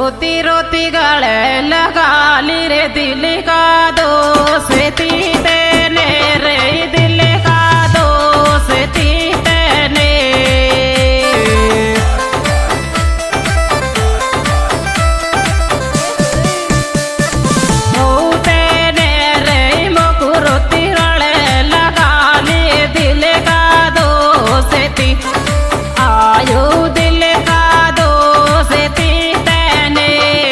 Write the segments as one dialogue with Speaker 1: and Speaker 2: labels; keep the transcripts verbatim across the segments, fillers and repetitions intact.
Speaker 1: रोती रोती गले लगा ली रे दिल का दोष थी तेने रे दिल का दोष थी तेने ओ तेने रे मोको रोती गले लगा ली दिल का दोष थी आयो दिल का दोष थी तेने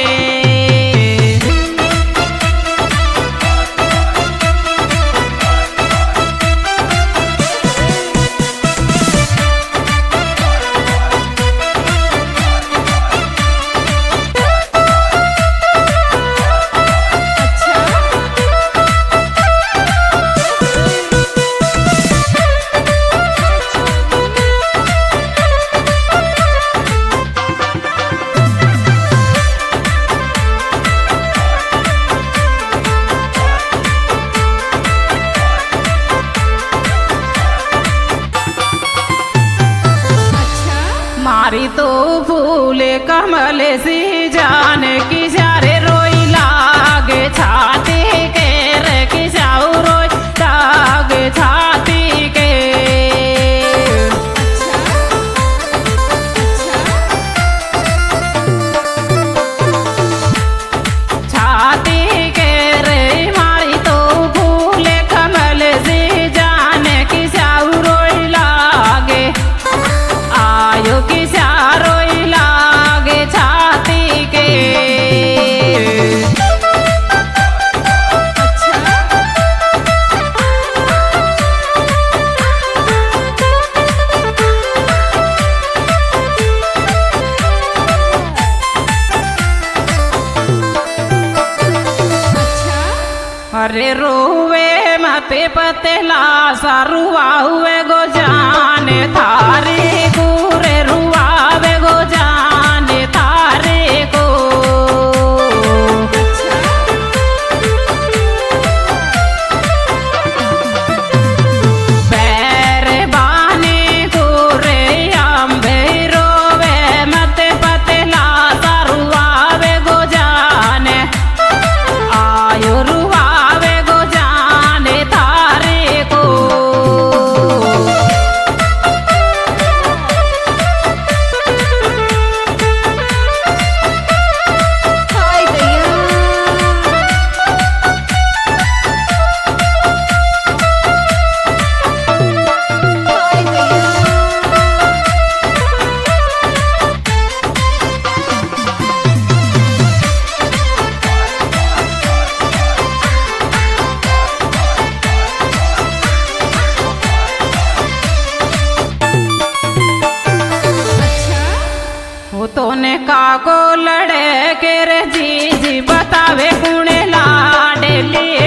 Speaker 1: मारी तो फूल कमल सी जान की सारे रोई लागे छाती के रे की जाऊ रोई लागे छाती के छाती के रे मारी तो फूल कमल सी जान की जाऊ रोई लागे आयो की रोई लागे छाती के अरे रोवे मते पतेला सारुआ हुए गो जाने थारे गुरे रुआवे गो जाने थारे को पैर बाने गुरे अम्बे रोवे मते पतेला सारुआवे गो जाने आयो रुआवे गो जाने थारे को तोने काको लड़े के रे जी जी बतावे कुणे लाडे लिए